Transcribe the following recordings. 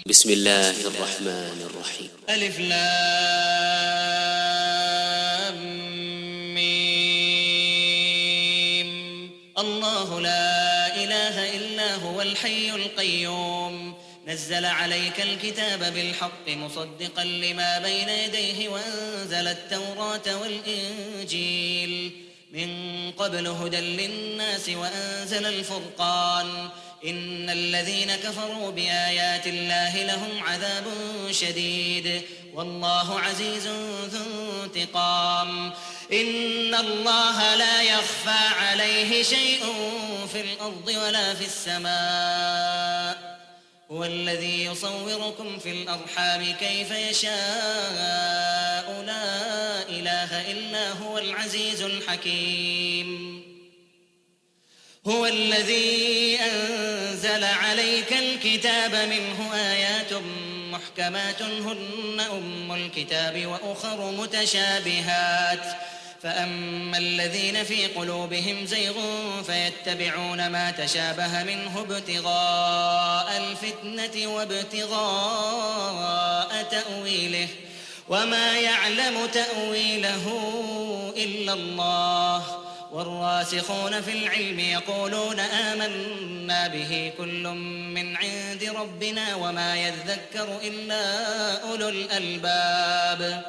بسم الله الرحمن الرحيم. ألف لام ميم. الله لا إله إلا هو الحي القيوم نزل عليك الكتاب بالحق مصدقا لما بين يديه وأنزل التوراة والإنجيل من قبل هدى للناس وأنزل الفرقان إن الذين كفروا بآيات الله لهم عذاب شديد والله عزيز ذو انتقام. إن الله لا يخفى عليه شيء في الأرض ولا في السماء هو الذي يصوركم في الأرحام كيف يشاء لا إله إلا هو العزيز الحكيم. هو الذي أنزل عليك الكتاب منه آيات محكمات هن أم الكتاب وأخر متشابهات فأما الذين في قلوبهم زيغ فيتبعون ما تشابه منه ابتغاء الفتنة وابتغاء تأويله وما يعلم تأويله إلا الله والراسخون في العلم يقولون آمنا به كل من عند ربنا وما يذكر إلا أولو الألباب.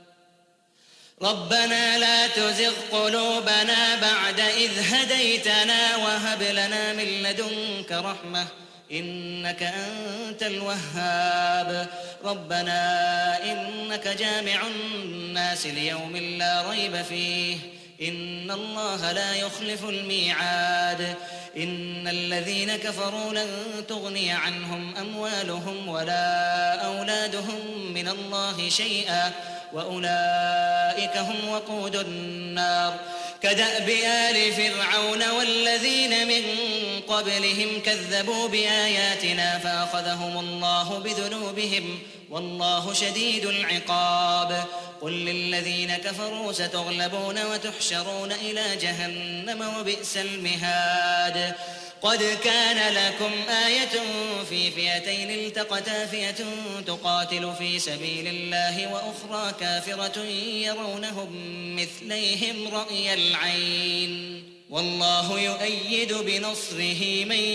ربنا لا تزغ قلوبنا بعد إذ هديتنا وهب لنا من لدنك رحمة إنك أنت الوهاب. ربنا إنك جامع الناس ليوم لا ريب فيه إن الله لا يخلف الميعاد. إن الذين كفروا لن تغني عنهم أموالهم ولا أولادهم من الله شيئا وأولئك هم وقود النار. كدأب آل فرعون والذين من قبلهم كذبوا بآياتنا فأخذهم الله بذنوبهم والله شديد العقاب. قل للذين كفروا ستغلبون وتحشرون إلى جهنم وبئس المهاد. قد كان لكم آية في فئتين التقتا فئة تقاتل في سبيل الله وأخرى كافرة يرونهم مثليهم رأي العين والله يؤيد بنصره من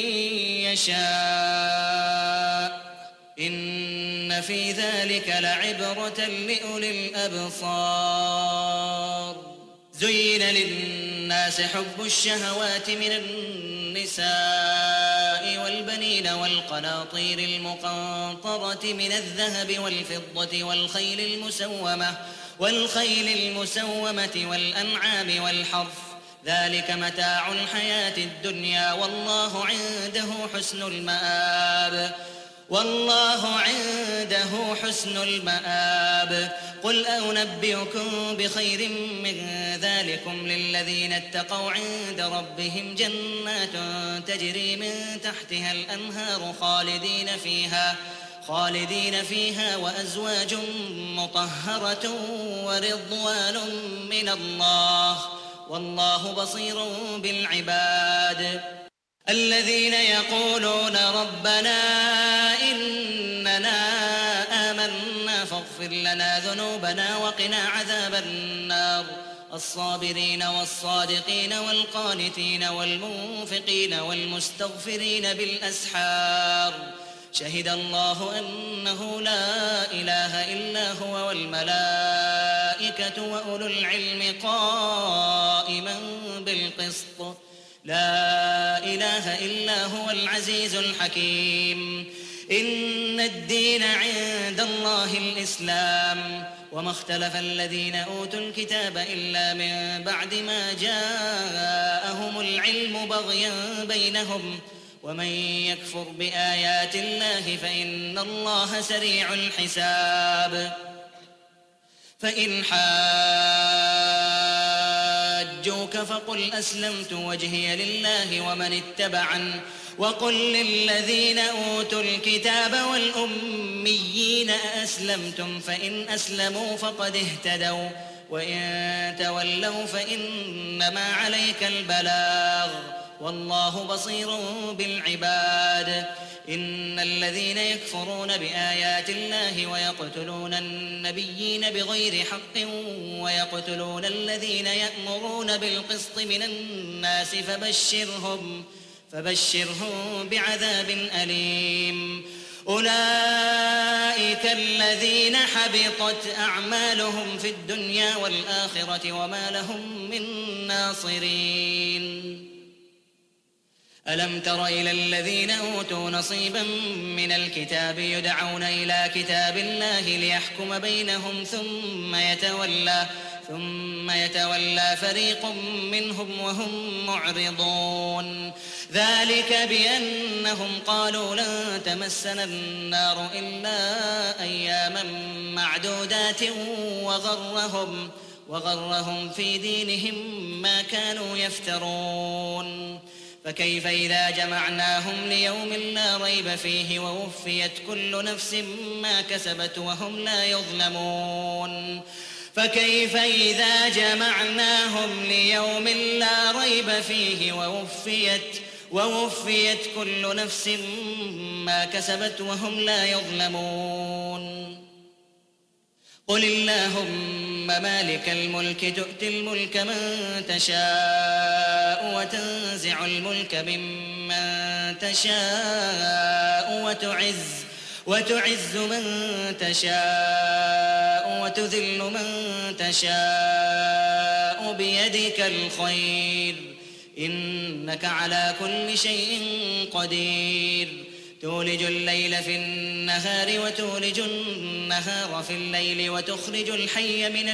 يشاء إن في ذلك لعبرة لأولي الأبصار. زين للناس حب الشهوات من النساء والبنين والقناطير المقنطرة من الذهب والفضة والخيل المسومة والأنعام والحرث ذلك متاع الحياة الدنيا والله عنده حسن المآب. قل أنبئكم بخير من ذلكم للذين اتقوا عند ربهم جنات تجري من تحتها الأنهار خالدين فيها وأزواج مطهرة ورضوان من الله والله بصير بالعباد. الذين يقولون ربنا إننا آمنا فاغفر لنا ذنوبنا وقنا عذاب النار. الصابرين والصادقين والقانتين والمنفقين والمستغفرين بالأسحار. شهد الله أنه لا إله إلا هو والملائكة وأولو العلم قائما بالقسط لا إله إلا هو العزيز الحكيم. إن الدين عند الله الإسلام وما اختلف الذين أوتوا الكتاب إلا من بعد ما جاءهم العلم بغيا بينهم ومن يكفر بآيات الله فإن الله سريع الحساب. فإن حاجوك فقل أسلمت وجهي لله ومن اتبعن وقل للذين أوتوا الكتاب والأميين أأسلمتم فإن أسلموا فقد اهتدوا وإن تولوا فإنما عليك البلاغ والله بصير بالعباد. إن الذين يكفرون بآيات الله ويقتلون النبيين بغير حق ويقتلون الذين يأمرون بالقسط من الناس فبشرهم بعذاب أليم. أولئك الذين حبطت أعمالهم في الدنيا والآخرة وما لهم من ناصرين. ألم تر إلى الذين أوتوا نصيبا من الكتاب يدعون إلى كتاب الله ليحكم بينهم ثم يتولى فريق منهم وهم معرضون. ذلك بأنهم قالوا لن تمسنا النار إلا أياما معدودات وغرهم في دينهم ما كانوا يفترون. فكيف إذا جمعناهم ليوم لا ريب فيه ووفيت كل نفس ما كسبت وهم لا يظلمون. فكيف إذا جمعناهم ليوم لا ريب فيه ووفيت كل نفس ما كسبت وهم لا يظلمون. قل اللهم مالك الملك تؤتي الملك من تشاء وتنزع الملك ممن تشاء وتعز من تشاء وتذل من تشاء بيدك الخير إنك على كل شيء قدير. تولج الليل في النهار وتولج النهار في الليل وتخرج الحي من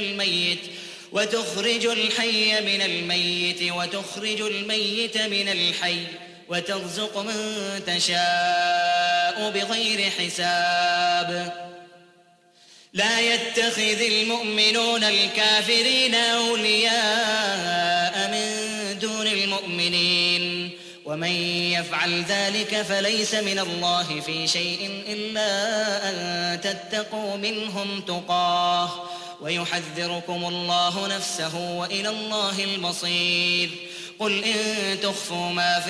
الميت وتخرج الميت من الحي وترزق من تشاء بغير حساب. لا يتخذ المؤمنون الكافرين أولياء من دون المؤمنين ومن يفعل ذلك فليس من الله في شيء إلا أن تتقوا منهم تقاه ويحذركم الله نفسه وإلى الله المصير. قل إن تخفوا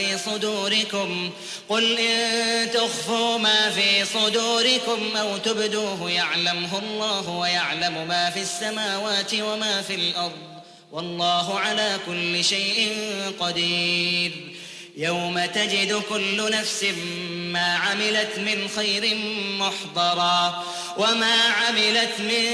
ما في صدوركم أو تبدوه يعلمه الله ويعلم ما في السماوات وما في الأرض والله على كل شيء قدير. يوم تجد كل نفس ما عملت من خير محضرا وما عملت من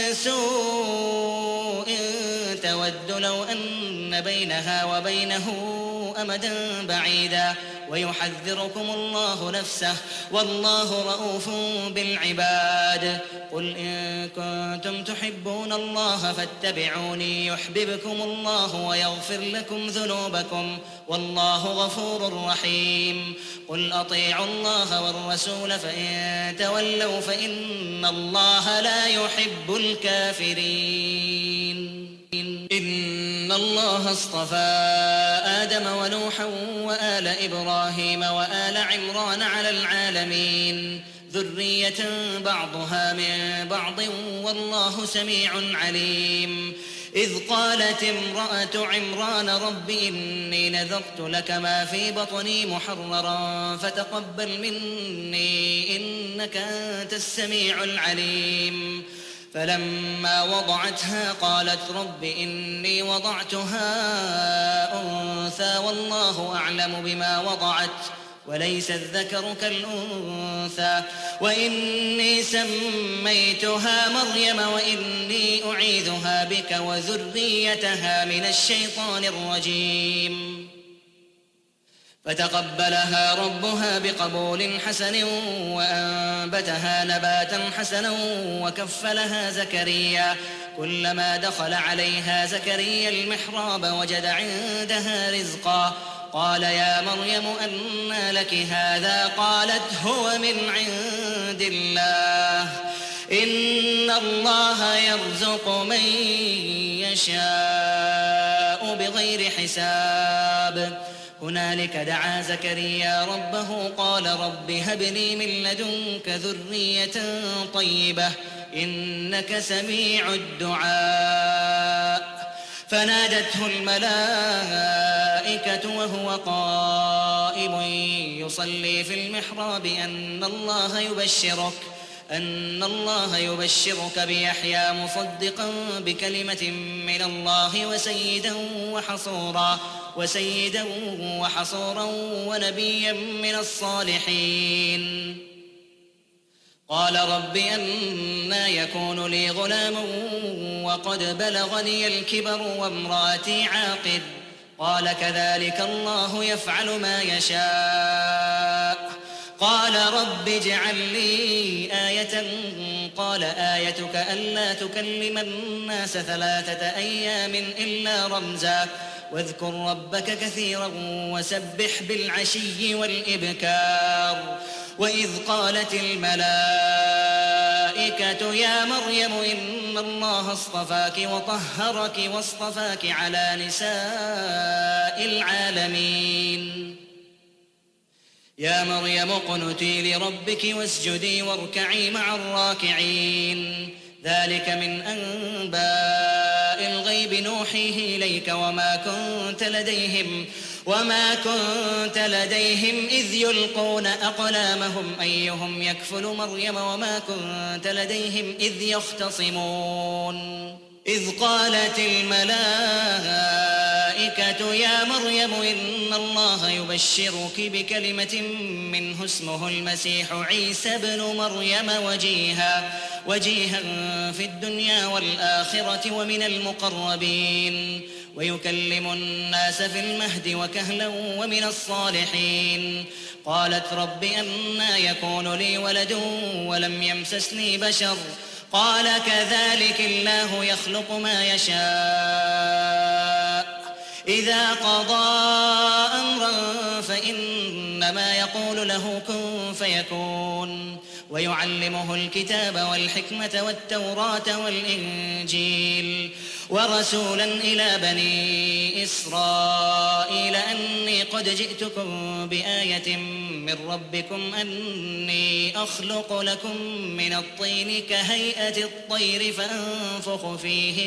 سوء تود لو أن بينها وبينه أمدا بعيدا ويحذركم الله نفسه والله رؤوف بالعباد. قل إن كنتم تحبون الله فاتبعوني يحببكم الله ويغفر لكم ذنوبكم والله غفور رحيم. قل أطيعوا الله والرسول فإن تولوا فإن الله لا يحب الكافرين. إن الله اصطفى آدم ونوحا وآل إبراهيم وآل عمران على العالمين ذرية بعضها من بعض والله سميع عليم. إذ قالت امرأة عمران رب إني نذرت لك ما في بطني محررا فتقبل مني إنك أنت السميع العليم. فلما وضعتها قالت رب إني وضعتها أنثى والله أعلم بما وضعت وليس الذكر كالأنثى وإني سميتها مريم وإني أعيذها بك وذريتها من الشيطان الرجيم. فتقبلها ربها بقبول حسن وأنبتها نباتا حسنا وكفلها زكريا. كلما دخل عليها زكريا المحراب وجد عندها رزقا قال يا مريم أنى لك هذا قالت هو من عند الله إن الله يرزق من يشاء بغير حساب. هنالك دعا زكريا ربه قال رب هب لي من لدنك ذرية طيبة إنك سميع الدعاء. فنادته الملائكة وهو قائم يصلي في المحراب أن الله يبشرك بيحيى مصدقا بكلمة من الله وسيدا وحصورا ونبيا من الصالحين. قال رب أنى يكون لي غلام وقد بلغني الكبر وامرأتي عاقر. قال كذلك الله يفعل ما يشاء. قال رب اجعل لي آية. قال آيتك ألا تكلم الناس 3 أيام إلا رمزا واذكر ربك كثيرا وسبح بالعشي والإبكار. وإذ قالت الملائكة يا مريم إن الله اصطفاك وطهرك واصطفاك على نساء العالمين. يا مريم اقنتي لربك واسجدي واركعي مع الراكعين. ذلك من أنباء الغيب نوحيه إليك وما كنت لديهم إذ يلقون أقلامهم أيهم يكفل مريم وما كنت لديهم إذ يختصمون. إذ قالت الملائكة يا مريم إن الله يبشرك بكلمة منه اسمه المسيح عيسى ابن مريم وجيها في الدنيا والآخرة ومن المقربين ويكلم الناس في المهد وكهلا ومن الصالحين. قالت رب أنى يكون لي ولد ولم يمسسني بشر. قال كذلك الله يخلق ما يشاء. إذا قضى أمرا فإنما يقول له كن فيكون. ويعلمه الكتاب والحكمة والتوراة والإنجيل ورسولا إلى بني إسرائيل أني قد جئتكم بآية من ربكم أني أخلق لكم من الطين كهيئة الطير فأنفخ فيه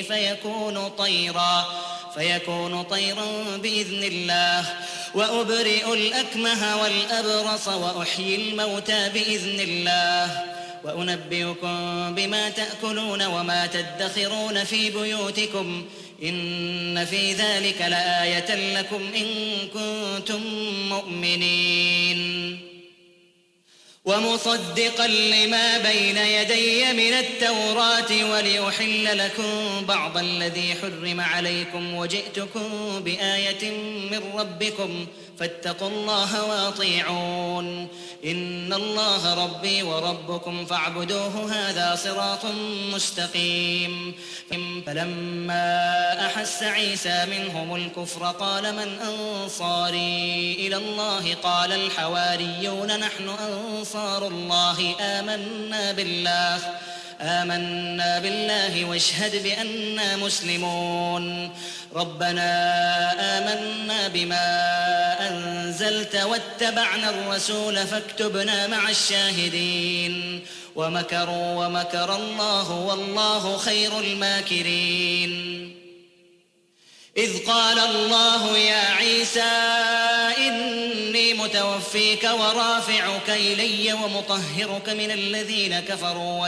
فيكون طيرا بإذن الله وأبرئ الأكمه والأبرص وأحيي الموتى بإذن الله وأنبئكم بما تأكلون وما تدخرون في بيوتكم إن في ذلك لآية لكم إن كنتم مؤمنين. ومصدقا لما بين يدي من التوراة ولأحل لكم بعض الذي حرم عليكم وجئتكم بآية من ربكم فاتقوا الله وأطيعون. إن الله ربي وربكم فاعبدوه هذا صراط مستقيم. فلما أحس عيسى منهم الكفر قال من أنصاري إلى الله قال الحواريون نحن أنصار الله آمنا بالله واشهد بأننا مسلمون. ربنا آمنا بما أنزلت واتبعنا الرسول فاكتبنا مع الشاهدين. ومكروا ومكر الله والله خير الماكرين. إذ قال الله يا عيسى إني متوفيك ورافعك إلي ومطهرك من الذين كفروا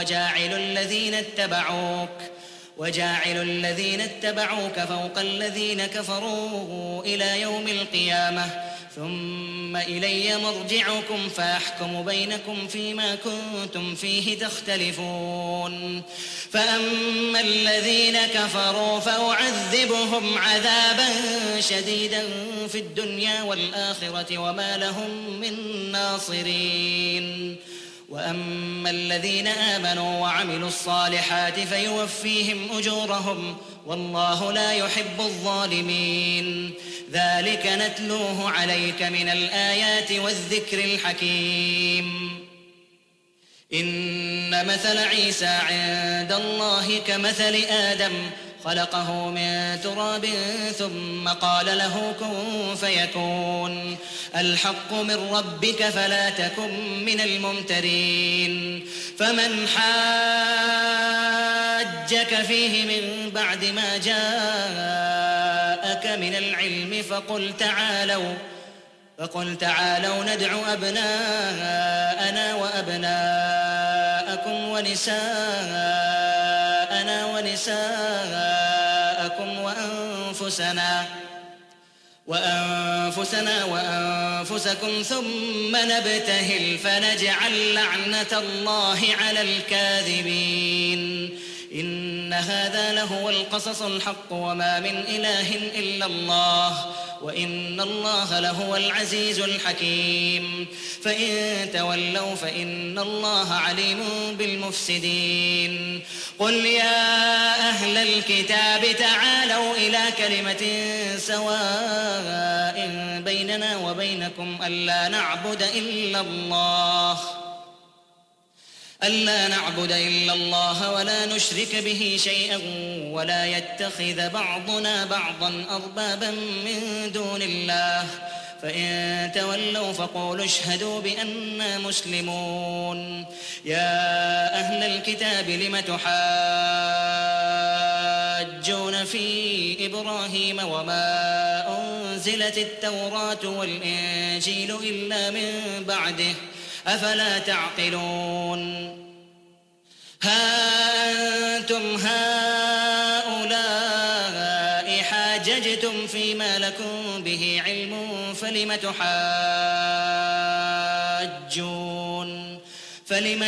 وجاعل الذين اتبعوك فوق الذين كفروا إلى يوم القيامة ثم إلي مرجعكم فأحكم بينكم فيما كنتم فيه تختلفون. فأما الذين كفروا فأعذبهم عذابا شديدا في الدنيا والآخرة وما لهم من ناصرين. وأما الذين آمنوا وعملوا الصالحات فيوفيهم أجورهم والله لا يحب الظالمين. ذلك نتلوه عليك من الآيات والذكر الحكيم. إن مثل عيسى عند الله كمثل آدم خلقه من تراب ثم قال له كن فيكون. الحق من ربك فلا تكن من الممترين. فمن حاجك حاجك فيه من بعد ما جاءك من العلم فقل تعالوا ندع أبناءنا وأبناءكم ونساءنا ونساءكم وأنفسنا وأنفسكم ثم نبتهل فنجعل لعنة الله على الكاذبين إن هذا لهو القصص الحق وما من إله إلا الله وإن الله لهو العزيز الحكيم فإن تولوا فإن الله عليم بالمفسدين قل يا أهل الكتاب تعالوا إلى كلمة سواء بيننا وبينكم ألا نعبد إلا الله ولا نشرك به شيئا ولا يتخذ بعضنا بعضا أربابا من دون الله فإن تولوا فقولوا اشهدوا بأننا مسلمون يا أهل الكتاب لم تحاجون في إبراهيم وما أنزلت التوراة والإنجيل إلا من بعده أفلا تعقلون ها أنتم هؤلاء حاججتم فيما لكم به علم فلم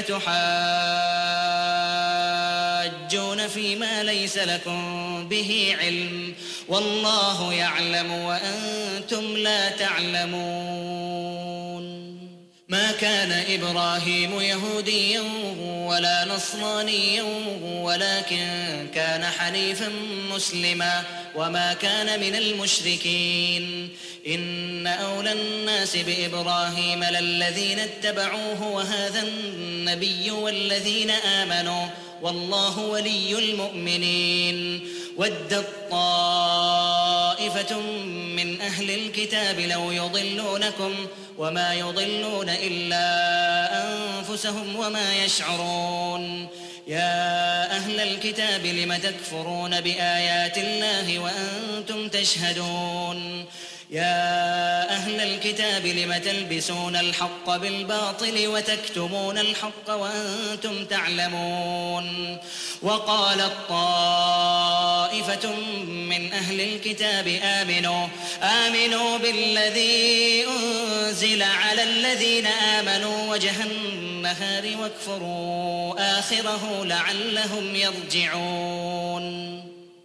تحاجون فيما ليس لكم به علم والله يعلم وأنتم لا تعلمون ما كان إبراهيم يهوديا ولا نصرانيا ولكن كان حنيفا مسلما وما كان من المشركين إن أولى الناس بإبراهيم للذين اتبعوه وهذا النبي والذين آمنوا والله ولي المؤمنين ودت طائفة من أهل الكتاب لو يضلونكم وما يضلون إلا أنفسهم وما يشعرون يا أهل الكتاب لم تكفرون بآيات الله وأنتم تشهدون يا أهل الكتاب لم تلبسون الحق بالباطل وتكتمون الحق وأنتم تعلمون وقالت طائفة من أهل الكتاب آمنوا بالذي أنزل على الذين آمنوا وجه النهار واكفروا آخره لعلهم يرجعون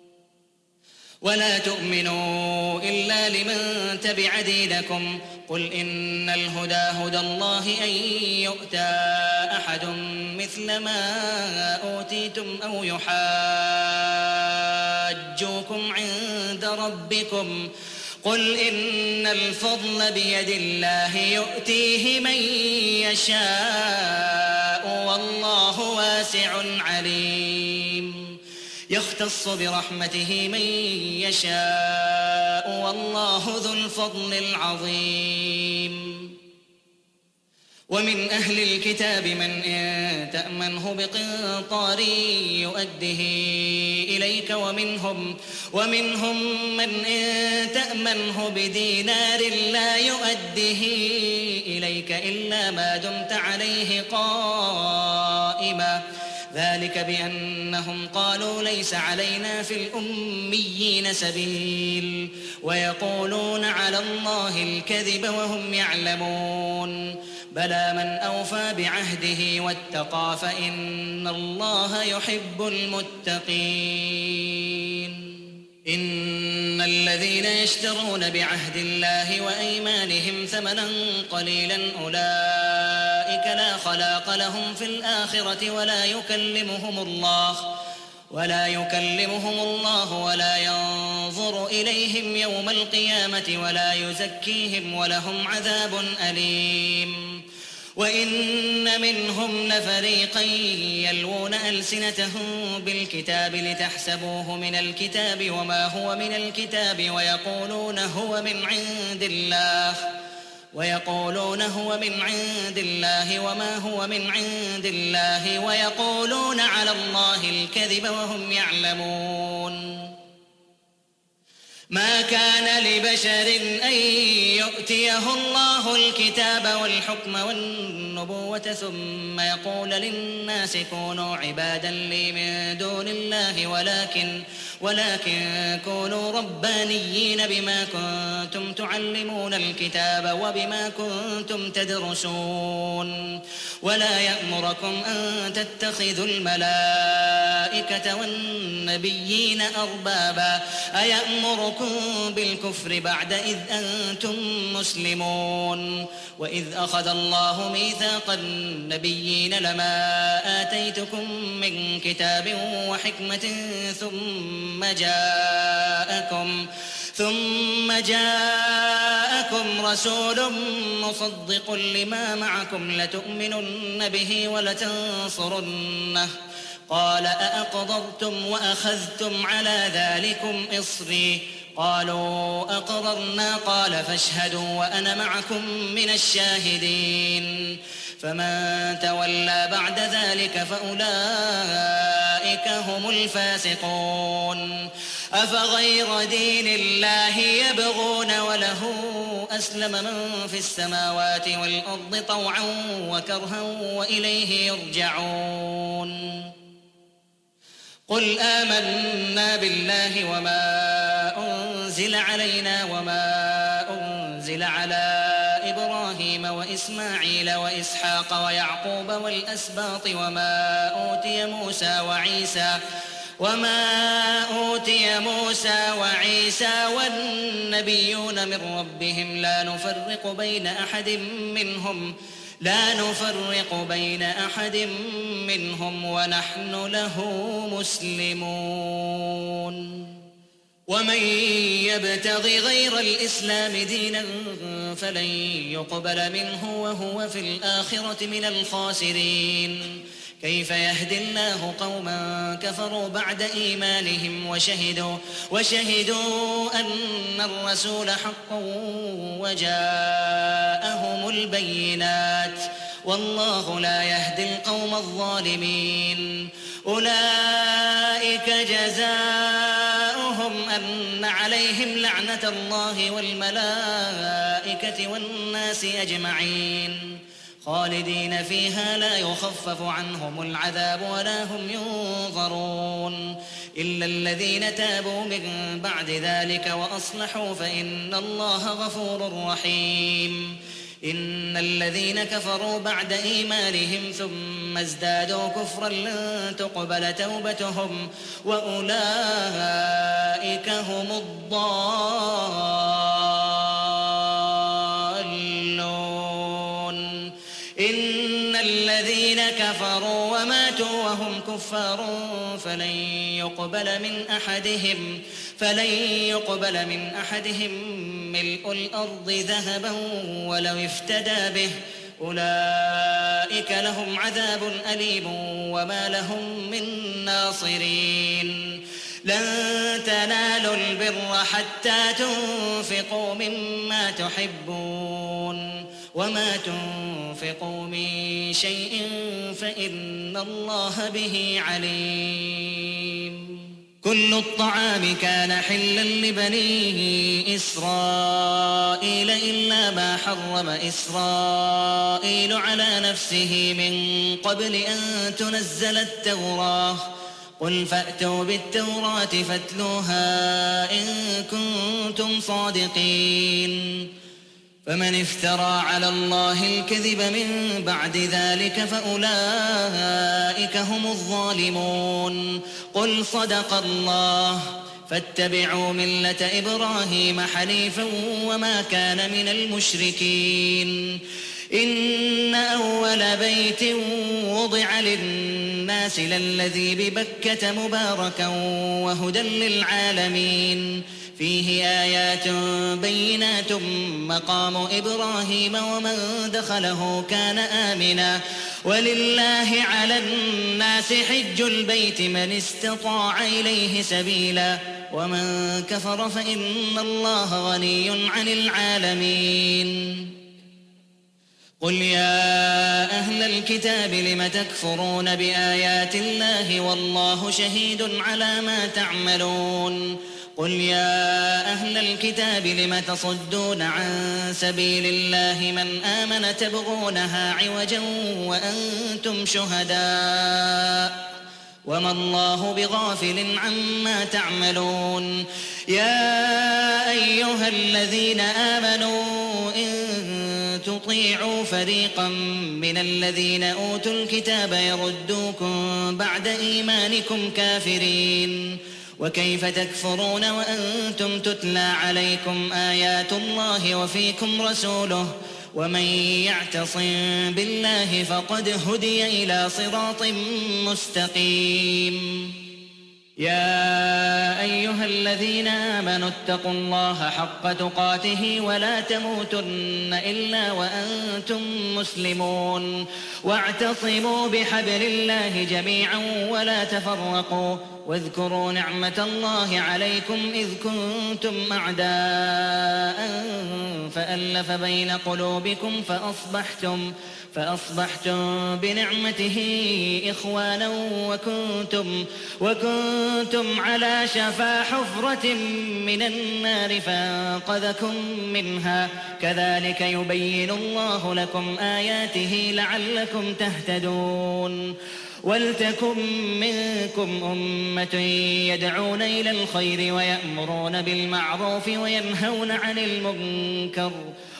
ولا تؤمنوا إلا لمن تبع دينكم قل إن الهدى هدى الله أن يؤتى أحد مثل ما أوتيتم أو يحاجوكم عند ربكم قل إن الفضل بيد الله يؤتيه من يشاء والله واسع عليم يختص برحمته من يشاء والله ذو الفضل العظيم ومن أهل الكتاب من إن تأمنه بقنطار يؤده إليك ومنهم من إن تأمنه بدينار لا يؤده إليك إلا ما دمت عليه قائما ذلك بأنهم قالوا ليس علينا في الأميين سبيل ويقولون على الله الكذب وهم يعلمون بلى من أوفى بعهده واتقى فإن الله يحب المتقين إن الذين يشترون بعهد الله وأيمانهم ثمنا قليلا أولئك لا خلاق لهم في الآخرة ولا يكلمهم الله ولا ينظر إليهم يوم القيامة ولا يزكيهم ولهم عذاب أليم وإن منهم لفريقا يلوون ألسنتهم بالكتاب لتحسبوه من الكتاب وما هو من الكتاب ويقولون هو من عند الله ويقولون هو من عند الله وما هو من عند الله ويقولون على الله الكذب وهم يعلمون. ما كان لبشر أن يؤتيه الله الكتاب والحكم والنبوة ثم يقول للناس كونوا عبادا لي من دون الله ولكن كونوا ربانيين بما كنتم تعلمون الكتاب وبما كنتم تدرسون. ولا يأمركم أن تتخذوا الملائكة والنبيين أربابا أيأمركم بالكفر بعد إذ أنتم مسلمون. وإذ أخذ الله ميثاق النبيين لما آتيتكم من كتاب وحكمة ثم جاءكم رسول مصدق لما معكم لتؤمنن به ولتنصرنه قال أأقررتم وأخذتم على ذلكم إصري قالوا أقررنا قال فاشهدوا وأنا معكم من الشاهدين. فمن تولى بعد ذلك فأولئك هم الفاسقون. أفغير دين الله يبغون وله أسلم من في السماوات والأرض طوعا وكرها وإليه يرجعون. قل آمنا بالله وما أنزل علينا وما أنزل على إبراهيم وإسماعيل وإسحاق ويعقوب والأسباط وما أوتي موسى وعيسى والنبيون من ربهم لا نفرق بين أحد منهم ونحن له مسلمون. ومن يبتغ غير الإسلام دينا فلن يقبل منه وهو في الآخرة من الخاسرين. كيف يهدي الله قوما كفروا بعد إيمانهم وشهدوا أن الرسول حق وجاءهم البينات والله لا يهدي القوم الظالمين. أولئك جزاؤهم أن عليهم لعنة الله والملائكة والناس أجمعين خالدين فيها لا يخفف عنهم العذاب ولا هم ينظرون إلا الذين تابوا من بعد ذلك وأصلحوا فإن الله غفور رحيم. إن الذين كفروا بعد إيمانهم ثم ازدادوا كفرا لن تقبل توبتهم وأولئك هم الضالون. إن الذين كفروا وماتوا وهم كفار فلن يقبل من أحدهم ملء الأرض ذهبا ولو افتدى به أولئك لهم عذاب أليم وما لهم من ناصرين. لن تنالوا البر حتى تنفقوا مما تحبون وما تنفقوا من شيء فإن الله به عليم. كل الطعام كان حلا لبني إسرائيل إلا ما حرم إسرائيل على نفسه من قبل أن تنزل التوراة قل فأتوا بالتوراة فاتلوها إن كنتم صادقين. فمن افترى على الله الكذب من بعد ذلك فأولئك هم الظالمون. قل صدق الله فاتبعوا ملة إبراهيم حنيفا وما كان من المشركين. إن أول بيت وضع للناس للذي ببكة مباركا وهدى للعالمين فيه آيات بينات مقام إبراهيم ومن دخله كان آمنا ولله على الناس حج البيت من استطاع إليه سبيلا ومن كفر فإن الله غني عن العالمين. قل يا أهل الكتاب لم تكفرون بآيات الله والله شهيد على ما تعملون قل يا أهل الكتاب لم تصدون عن سبيل الله من آمن تبغونها عوجا وأنتم شهداء وما الله بغافل عما تعملون يا أيها الذين آمنوا إن تطيعوا فريقا من الذين أوتوا الكتاب يردوكم بعد إيمانكم كافرين وكيف تكفرون وأنتم تتلى عليكم آيات الله وفيكم رسوله ومن يعتصم بالله فقد هدي إلى صراط مستقيم يا أيها الذين آمنوا اتقوا الله حق تقاته ولا تموتن إلا وأنتم مسلمون واعتصموا بحبل الله جميعا ولا تفرقوا واذكروا نعمة الله عليكم إذ كنتم أعداء فألف بين قلوبكم فأصبحتم بنعمته إخوانا وكنتم على شفا حفرة من النار فانقذكم منها كذلك يبين الله لكم آياته لعلكم تهتدون ولتكن منكم أمة يدعون إلى الخير ويأمرون بالمعروف وينهون عن المنكر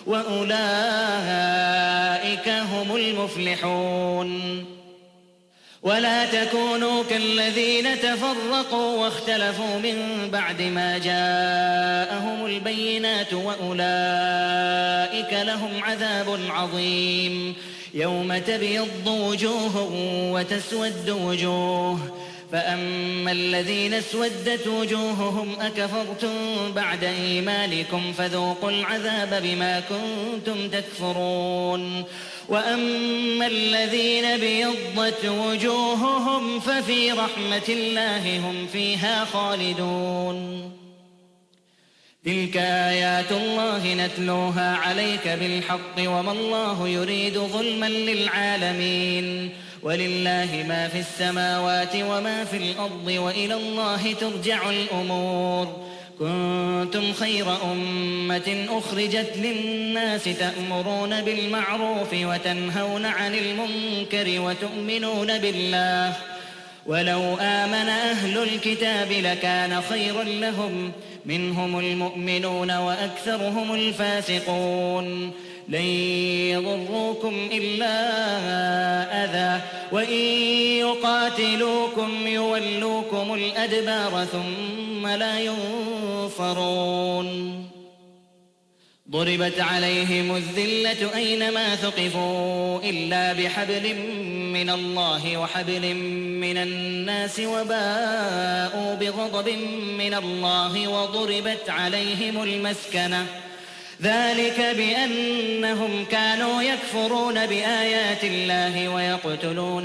وأولئك هم المفلحون ولا تكونوا كالذين تفرقوا واختلفوا من بعد ما جاءهم البينات وأولئك لهم عذاب عظيم يوم تبيض وجوه وتسود وجوه فأما الذين اسودت وجوههم أكفرتم بعد إيمانكم فذوقوا العذاب بما كنتم تكفرون وأما الذين بيضت وجوههم ففي رحمة الله هم فيها خالدون تلك آيات الله نتلوها عليك بالحق وما الله يريد ظلما للعالمين ولله ما في السماوات وما في الأرض وإلى الله ترجع الأمور كنتم خير أمة أخرجت للناس تأمرون بالمعروف وتنهون عن المنكر وتؤمنون بالله ولو آمن أهل الكتاب لكان خيرا لهم منهم المؤمنون وأكثرهم الفاسقون لن يضروكم إلا أذى وإن يقاتلوكم يولوكم الأدبار ثم لا ينصرون ضربت عليهم الذلة أينما ثقفوا إلا بحبل من الله وحبل من الناس وباءوا بغضب من الله وضربت عليهم المسكنة ذلك بأنهم كانوا يكفرون بآيات الله ويقتلون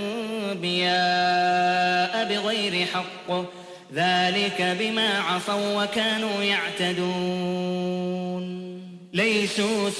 الأنبياء بغير حق ذلك بما عصوا وكانوا يعتدون ليسوا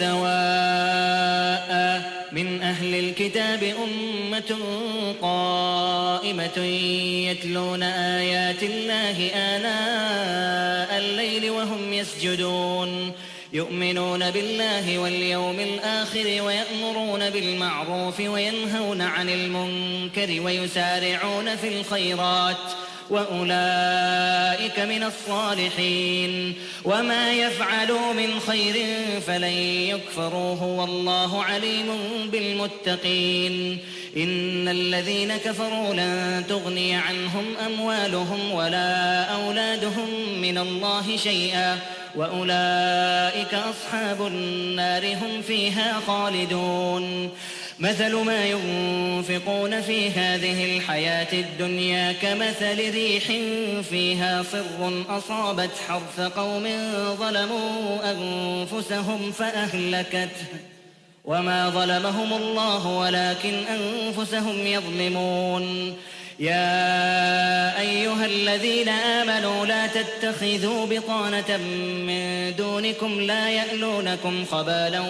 سواء من أهل الكتاب أمة قائمة يتلون آيات الله آناء الليل وهم يسجدون يؤمنون بالله واليوم الآخر ويأمرون بالمعروف وينهون عن المنكر ويسارعون في الخيرات وأولئك من الصالحين وما يفعلوا من خير فلن يكفروه والله عليم بالمتقين إن الذين كفروا لن تغني عنهم أموالهم ولا أولادهم من الله شيئا وأولئك أصحاب النار هم فيها خالدون مثل ما ينفقون في هذه الحياة الدنيا كمثل ريح فيها صر أصابت حرث قوم ظلموا أنفسهم فأهلكته وما ظلمهم الله ولكن أنفسهم يظلمون يا أيها الذين آمنوا لا تتخذوا بطانة من دونكم لا يألونكم خبالا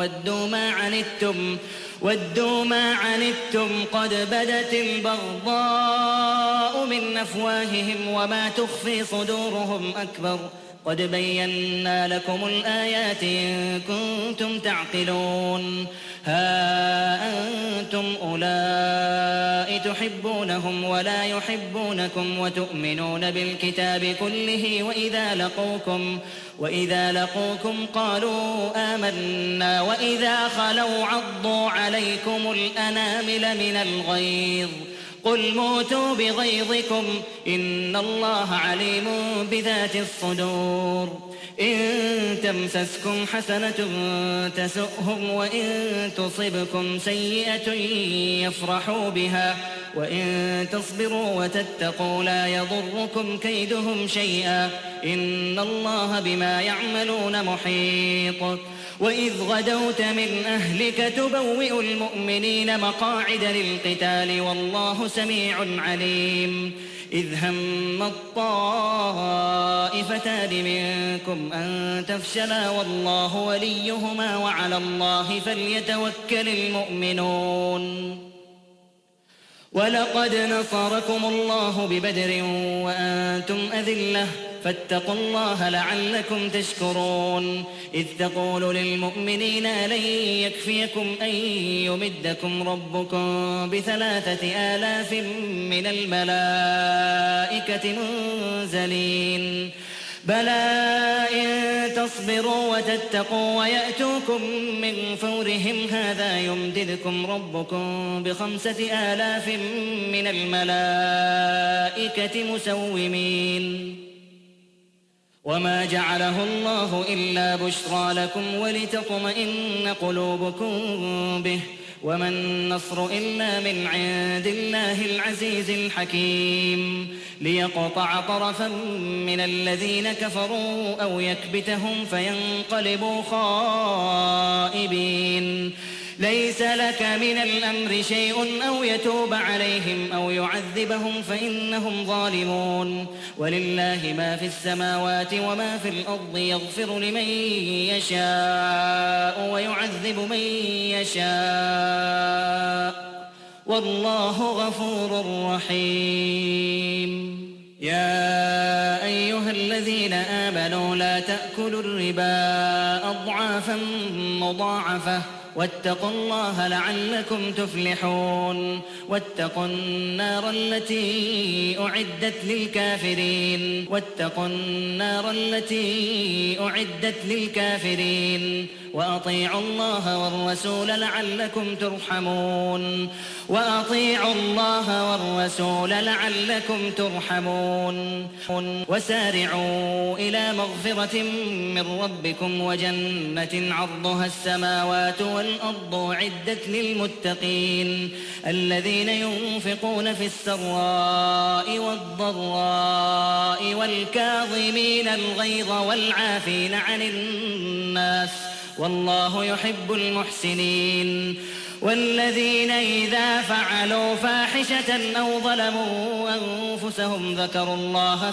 ودوا ما عنتم قد بدت البغضاء من أفواههم وما تخفي صدورهم أكبر قد بينا لكم الآيات إن كنتم تعقلون ها أنتم أولئك تحبونهم ولا يحبونكم وتؤمنون بالكتاب كله وإذا لقوكم قالوا آمنا وإذا خلوا عضوا عليكم الأنامل من الغيظ قل موتوا بغيظكم إن الله عليم بذات الصدور إن تمسسكم حسنة تسؤهم وإن تصبكم سيئة يفرحوا بها وإن تصبروا وتتقوا لا يضركم كيدهم شيئا إن الله بما يعملون محيط وإذ غدوت من أهلك تبوئ المؤمنين مقاعد للقتال والله سميع عليم إذ هم الطائفتان منكم أن تفشلا والله وليهما وعلى الله فليتوكل المؤمنون ولقد نصركم الله ببدر وأنتم أذلة فاتقوا الله لعلكم تشكرون إذ تقول للمؤمنين لن يكفيكم أن يمدكم ربكم ب3,000 من الملائكة منزلين بلى إن تصبروا وتتقوا ويأتوكم من فورهم هذا يمددكم ربكم ب5,000 من الملائكة مسومين وما جعله الله إلا بشرى لكم ولتطمئن قلوبكم به وما النصر إلا من عند الله العزيز الحكيم ليقطع طرفا من الذين كفروا أو يكبتهم فينقلبوا خائبين ليس لك من الأمر شيء أو يتوب عليهم أو يعذبهم فإنهم ظالمون ولله ما في السماوات وما في الأرض يغفر لمن يشاء ويعذب من يشاء والله غفور رحيم يا أيها الذين آمنوا لا تأكلوا الربا أضعافا مضاعفة واتقوا الله لعلكم تفلحون واتقوا النار التي أعدت للكافرين وأطيعوا الله والرسول لعلكم ترحمون وسارعوا إلى مغفرة من ربكم وجنة عرضها السماوات والأرض أعدت للمتقين الذين ينفقون في السراء والضراء والكاظمين الغيظ والعافين عن الناس والله يحب المحسنين والذين إذا فعلوا فاحشة أو ظلموا أنفسهم ذكروا الله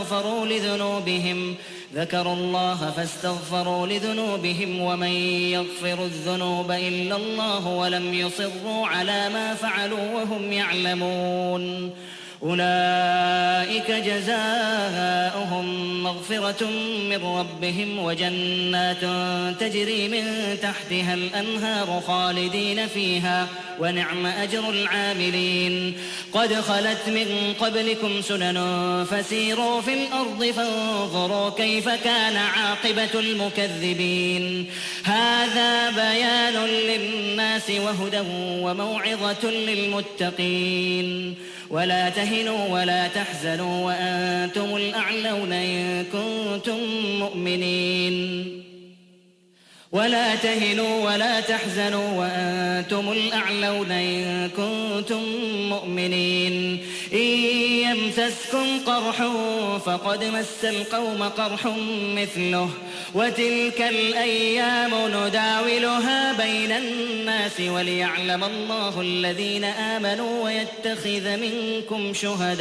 فاستغفروا لذنوبهم ومن يغفر الذنوب إلا الله ولم يصروا على ما فعلوا وهم يعلمون أولئك جزاؤهم مغفرة من ربهم وجنات تجري من تحتها الأنهار خالدين فيها ونعم أجر العاملين قد خلت من قبلكم سنن فسيروا في الأرض فانظروا كيف كان عاقبة المكذبين هذا بيان للناس وهدى وموعظة للمتقين ولا تهنوا ولا تحزنوا وأنتم الأعلون إن كنتم مؤمنين ولا تهنوا ولا تحزنوا وأنتم الأعلون إن كنتم مؤمنين إن يمسسكم قرح فقد مس القوم قرح مثله وتلك الأيام نداولها بين الناس وليعلم الله الذين آمنوا ويتخذ منكم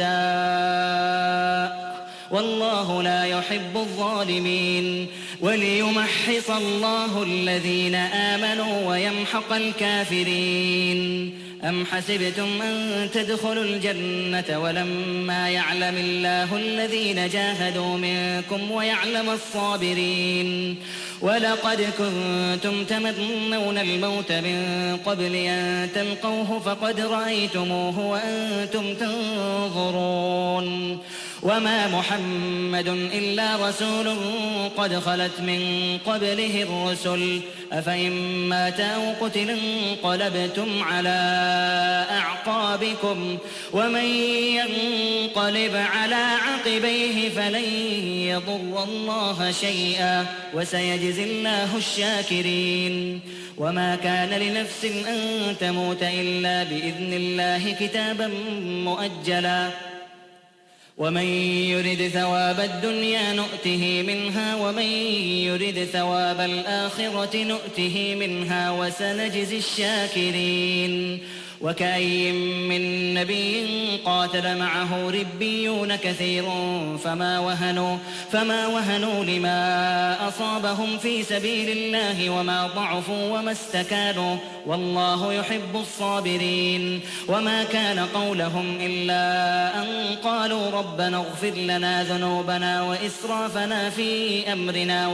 شهداء والله لا يحب الظالمين وليمحص الله الذين آمنوا ويمحق الكافرين. أم حسبتم أن تدخلوا الجنة ولما يعلم الله الذين جاهدوا منكم ويعلم الصابرين ولقد كنتم تمنون الموت من قبل أن تلقوه فقد رأيتموه وأنتم تنظرون وما محمد إلا رسول قد خلت من قبله الرسل أفإن مات أو قتل انقلبتم على أعقابكم ومن ينقلب على عقبيه فلن يضر الله شيئا وسيجزي الله الشاكرين. وما كان لنفس أن تموت إلا بإذن الله كتابا مؤجلا ومن يرد ثواب الدنيا نؤته منها ومن يرد ثواب الآخرة نؤته منها وسنجزي الشاكرين. وكأي من نبي قاتل معه ربيون كثير فما وهنوا لما أصابهم في سبيل الله وما ضعفوا وما استكانوا والله يحب الصابرين. وما كان قولهم إلا أن قالوا ربنا اغفر لنا ذنوبنا وإسرافنا في أمرنا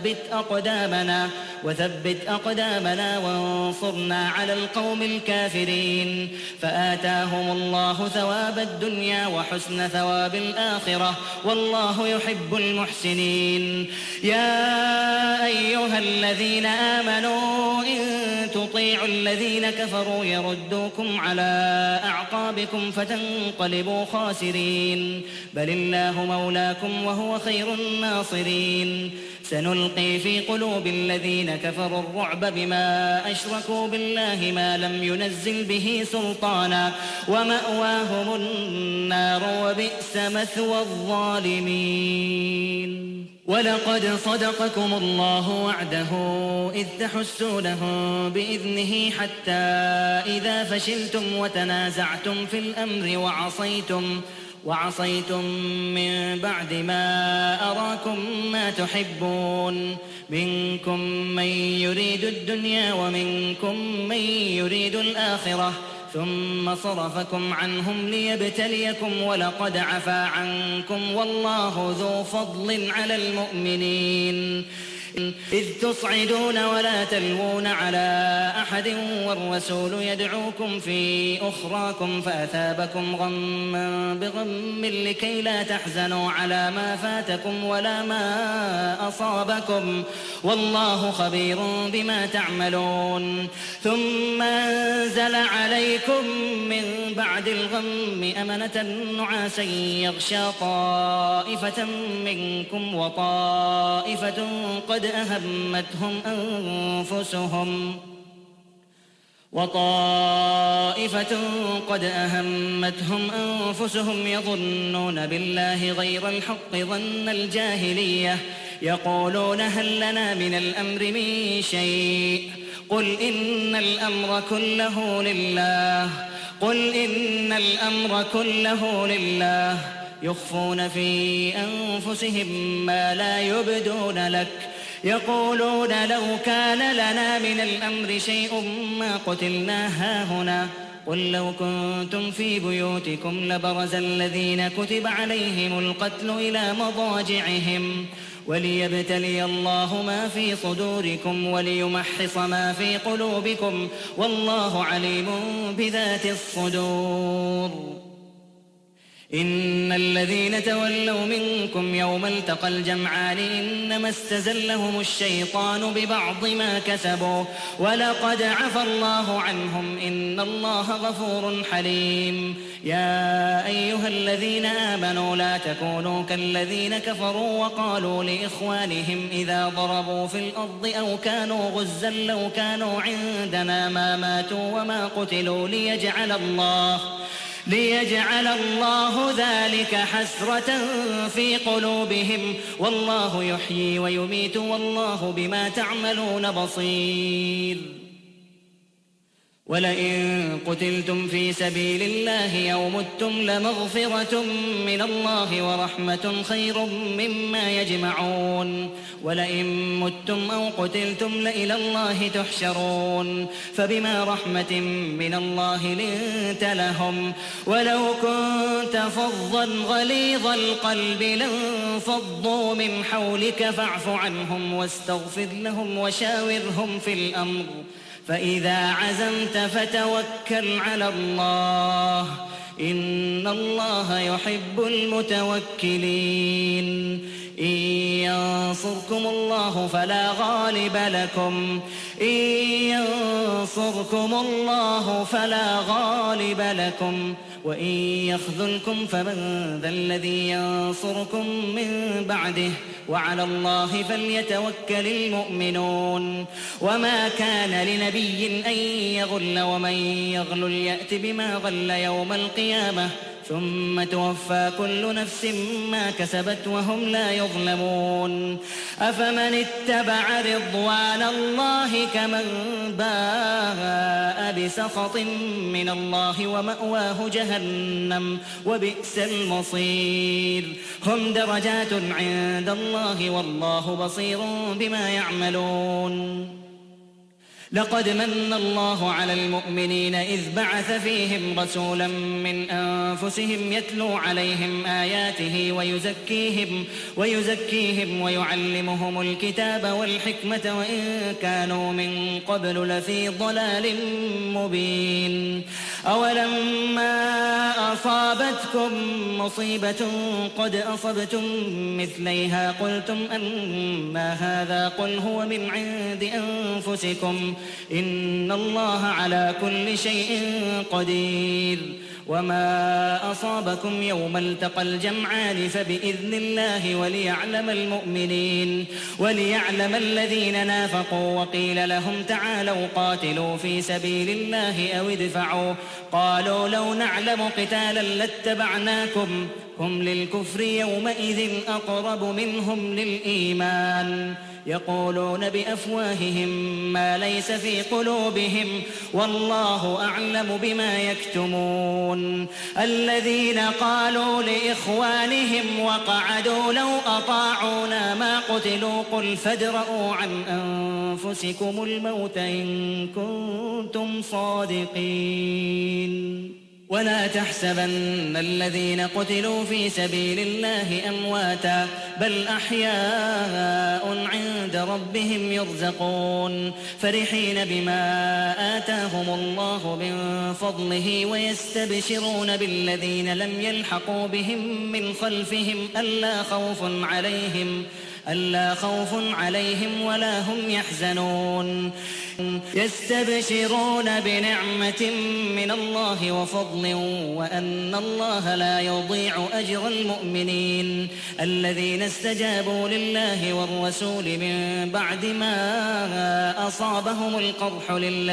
وثبت أقدامنا وانصرنا على القوم الكافرين. فآتاهم الله ثواب الدنيا وحسن ثواب الآخرة والله يحب المحسنين. يا أيها الذين آمنوا إن تطيعوا الذين كفروا يردوكم على أعقابكم فتنقلبوا خاسرين بل الله مولاكم وهو خير الناصرين. سنلقي في قلوب الذين كفروا الرعب بما أشركوا بالله ما لم ينزل به سلطانا ومأواهم النار وبئس مثوى الظالمين. ولقد صدقكم الله وعده إذ تحسونهم بإذنه حتى إذا فشلتم وتنازعتم في الأمر وعصيتم من بعد ما أراكم ما تحبون منكم من يريد الدنيا ومنكم من يريد الآخرة ثم صرفكم عنهم ليبتليكم ولقد عفا عنكم والله ذو فضل على المؤمنين إذ تصعدون ولا تلوون على أحد والرسول يدعوكم في أخراكم فأثابكم غما بغم لكي لا تحزنوا على ما فاتكم ولا ما أصابكم والله خبير بما تعملون. ثم أنزل عليكم من بعد الغم أمنة نعاسا يغشى طائفة منكم وطائفة قد أهمتهم أنفسهم يظنون بالله غير الحق ظن الجاهلية يقولون هل لنا من الأمر من شيء قل إن الأمر كله لله يخفون في أنفسهم ما لا يبدون لك يقولون لو كان لنا من الأمر شيء ما قتلنا هاهنا قل لو كنتم في بيوتكم لبرز الذين كتب عليهم القتل إلى مضاجعهم وليبتلي الله ما في صدوركم وليمحص ما في قلوبكم والله عليم بذات الصدور. إن الذين تولوا منكم يوم التقى الجمعان إنما استزلهم الشيطان ببعض ما كسبوا ولقد عفى الله عنهم إن الله غفور حليم. يا أيها الذين آمنوا لا تكونوا كالذين كفروا وقالوا لإخوانهم إذا ضربوا في الأرض أو كانوا غزا لو ليجعل الله ذلك حسرة في قلوبهم والله يحيي ويميت والله بما تعملون بصير ولئن قتلتم في سبيل الله أو متم لمغفرة من الله ورحمة خير مما يجمعون ولئن متم أو قتلتم لإلى الله تحشرون فبما رحمة من الله لنت لهم ولو كنت فظا غليظ القلب لانفضوا من حولك فاعف عنهم واستغفر لهم وشاورهم في الأمر فإذا عزمت فتوكل على الله إن الله يحب المتوكلين إن ينصركم الله فلا غالب لكم وإن يخذلكم فمن ذا الذي ينصركم من بعده وعلى الله فليتوكل المؤمنون وما كان لنبي أن يغل ومن يغل يأت بما غل يوم القيامة ثم توفى كل نفس ما كسبت وهم لا يظلمون أفمن اتبع رضوان الله كمن باء بسخط من الله ومأواه جهنم وبئس المصير هم درجات عند الله والله بصير بما يعملون لقد من الله على المؤمنين إذ بعث فيهم رسولا من أنفسهم يتلو عليهم آياته ويزكيهم ويعلمهم الكتاب والحكمة وإن كانوا من قبل لفي ضلال مبين أولما أصابتكم مصيبة قد أصبتم مثليها قلتم أنى هذا قل هو من عند أنفسكم إن الله على كل شيء قدير وما أصابكم يوم التقى الجمعان فبإذن الله وليعلم الذين نافقوا وقيل لهم تعالوا قاتلوا في سبيل الله أو ادفعوا قالوا لو نعلم قتالا لاتبعناكم هم للكفر يومئذ أقرب منهم للإيمان يقولون بأفواههم ما ليس في قلوبهم والله أعلم بما يكتمون الذين قالوا لإخوانهم وقعدوا لو أطاعونا ما قتلوا قل فادرءوا عن أنفسكم الموت إن كنتم صادقين ولا تحسبن الذين قتلوا في سبيل الله أمواتا بل أحياء عند ربهم يرزقون فرحين بما آتاهم الله من فضله ويستبشرون بالذين لم يلحقوا بهم من خلفهم ألا خوف عليهم ولا هم يحزنون يستبشرون بنعمة من الله وفضل وأن الله لا يضيع أجر المؤمنين الذين استجابوا لله والرسول من بعد ما أصابهم القرح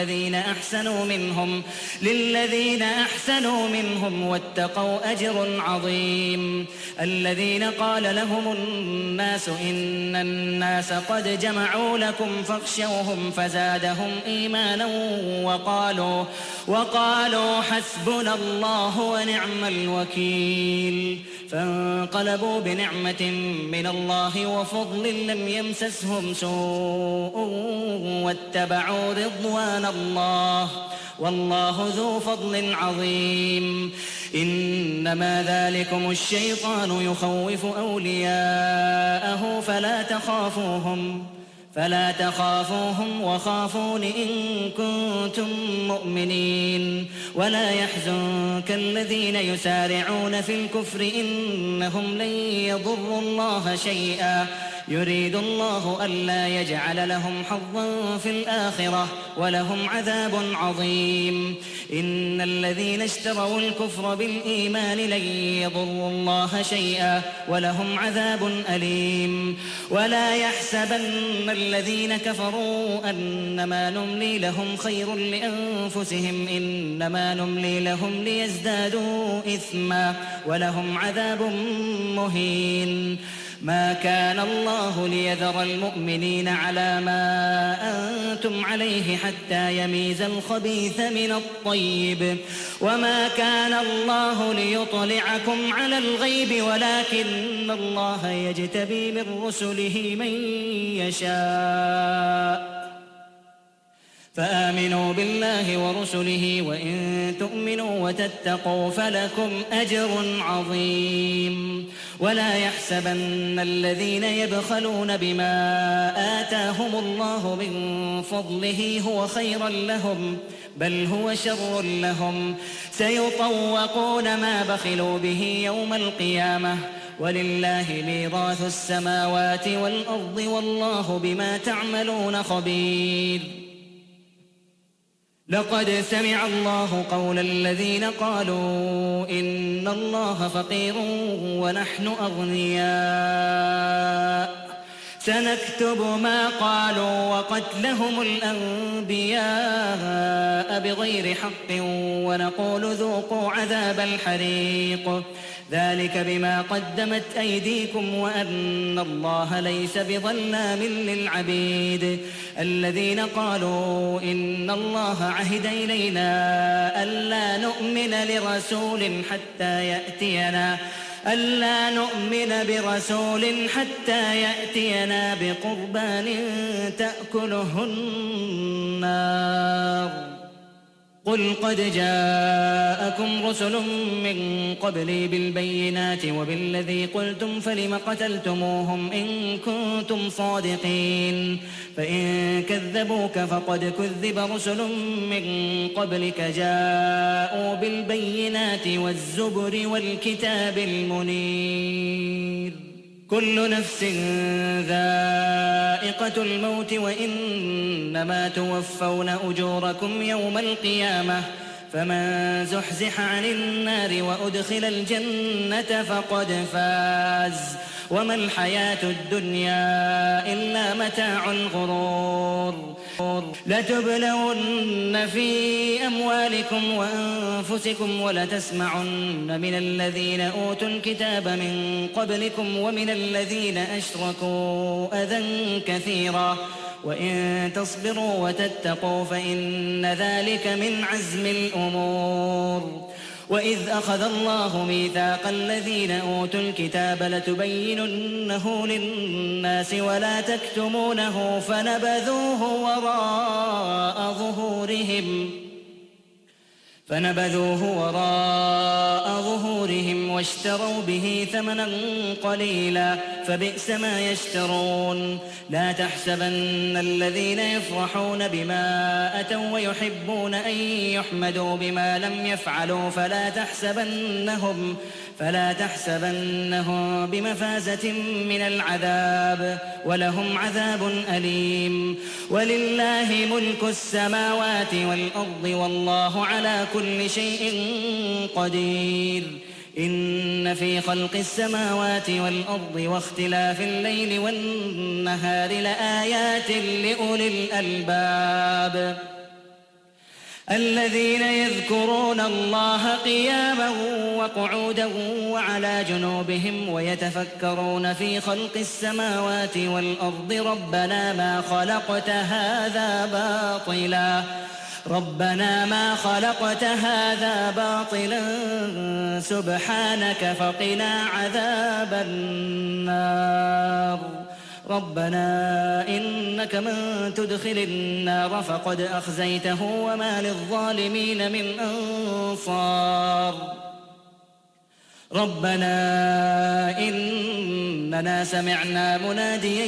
للذين أحسنوا منهم واتقوا أجر عظيم الذين قال لهم الناس إن الناس قد جمعوا لكم فاخشوهم فزادهم إيمانا وقالوا حسبنا الله ونعم الوكيل فانقلبوا بنعمة من الله وفضل لم يمسسهم سوء واتبعوا رضوان الله والله ذو فضل عظيم إنما ذلكم الشيطان يخوف أولياءه فلا تخافوهم وخافون إن كنتم مؤمنين ولا يحزنك الذين يسارعون في الكفر إنهم لن يضروا الله شيئا يريد الله ألا يجعل لهم حظا في الآخرة ولهم عذاب عظيم. إن الذين اشتروا الكفر بالإيمان لن يضروا الله شيئا ولهم عذاب أليم. ولا يحسبن الذين كفروا أنما نملي لهم خير لأنفسهم إنما نملي لهم ليزدادوا إثما ولهم عذاب مهين. ما كان الله ليذر المؤمنين على ما أنتم عليه حتى يميز الخبيث من الطيب وما كان الله ليطلعكم على الغيب ولكن الله يجتبي من رسله من يشاء فآمنوا بالله ورسله وإن تؤمنوا وتتقوا فلكم أجر عظيم. ولا يحسبن الذين يبخلون بما آتاهم الله من فضله هو خيرا لهم بل هو شر لهم سيطوقون ما بخلوا به يوم القيامة ولله ميراث السماوات والأرض والله بما تعملون خبير. لقد سمع الله قول الذين قالوا إن الله فقير ونحن أغنياء سنكتب ما قالوا وقتلهم الأنبياء بغير حق ونقول ذوقوا عذاب الحريق ذلك بما قدمت أيديكم وأن الله ليس بظلام للعبيد. الذين قالوا إن الله عهد إلينا ألا نؤمن برسول حتى يأتينا بقربان تأكله النار قل قد جاءكم رسل من قبلي بالبينات وبالذي قلتم فلم قتلتموهم إن كنتم صادقين فإن كذبوك فقد كذب رسل من قبلك جاءوا بالبينات والزبر والكتاب المنير. كل نفس ذائقة الموت وإنما توفون أجوركم يوم القيامة فمن زحزح عن النار وأدخل الجنة فقد فاز وما الحياة الدنيا إلا متاع الغرور. لتبلون في أموالكم وأنفسكم ولتسمعن من الذين أوتوا الكتاب من قبلكم ومن الذين أشركوا أذى كثيرا وإن تصبروا وتتقوا فإن ذلك من عزم الأمور. وإذ أخذ الله ميثاق الذين أوتوا الكتاب لتبيننه للناس ولا تكتمونه فنبذوه وراء ظهورهم واشتروا به ثمنا قليلا فبئس ما يشترون. لا تحسبن الذين يفرحون بما أتوا ويحبون أن يحمدوا بما لم يفعلوا فلا تحسبنهم بمفازة من العذاب ولهم عذاب أليم. ولله ملك السماوات والأرض والله على كل شيء قدير. إن في خلق السماوات والأرض واختلاف الليل والنهار لآيات لأولي الألباب الذين يذكرون الله قياما وقعودا وعلى جنوبهم ويتفكرون في خلق السماوات والأرض ربنا ما خلقت هذا باطلا سبحانك فقنا عذاب النار. ربنا إنك من تدخل النار فقد أخزيته وما للظالمين من أنصار. ربنا إننا سمعنا مناديا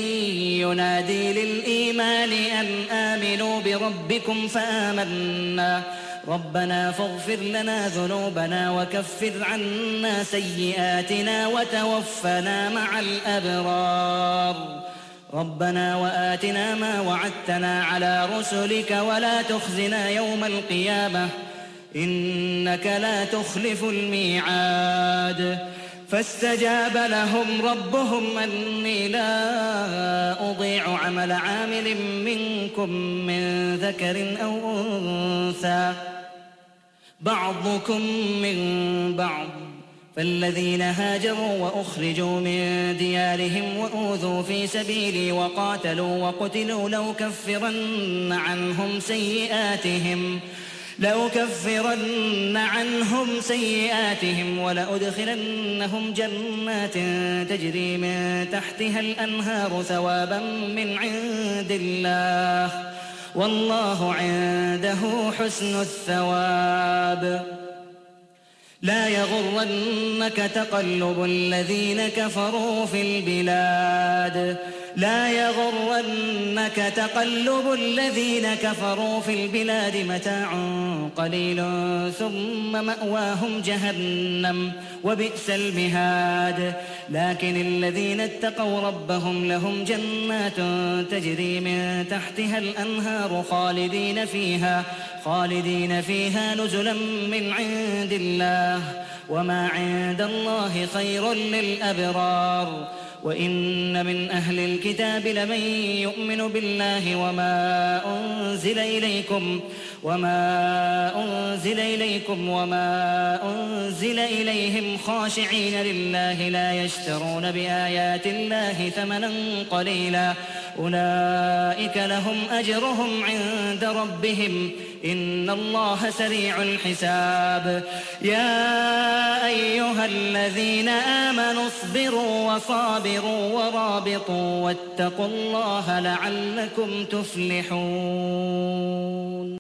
ينادي للإيمان أن آمنوا بربكم فآمنا ربنا فاغفر لنا ذنوبنا وكفر عنا سيئاتنا وتوفنا مع الأبرار ربنا وآتنا ما وعدتنا على رسلك ولا تخزنا يوم القيامة إنك لا تخلف الميعاد فاستجاب لهم ربهم أني لا أضيع عمل عامل منكم من ذكر أو أنثى بعضكم من بعض فالذين هاجروا وأخرجوا من ديارهم وأوذوا في سبيلي وقاتلوا وقتلوا لأكفرن عنهم سيئاتهم ولأدخلنهم جنات تجري من تحتها الأنهار ثوابا من عند الله والله عنده حسن الثواب لا يغرنك تقلب الذين كفروا في البلاد متاع قليل ثم مأواهم جهنم وبئس المهاد لكن الذين اتقوا ربهم لهم جنات تجري من تحتها الأنهار خالدين فيها نزلا من عند الله وما عند الله خير للأبرار وإن من أهل الكتاب لمن يؤمن بالله وما أنزل إليكم وما أنزل إليهم خاشعين لله لا يشترون بآيات الله ثمنا قليلا أولئك لهم أجرهم عند ربهم إن الله سريع الحساب يا أيها الذين آمنوا اصبروا وصابروا ورابطوا واتقوا الله لعلكم تفلحون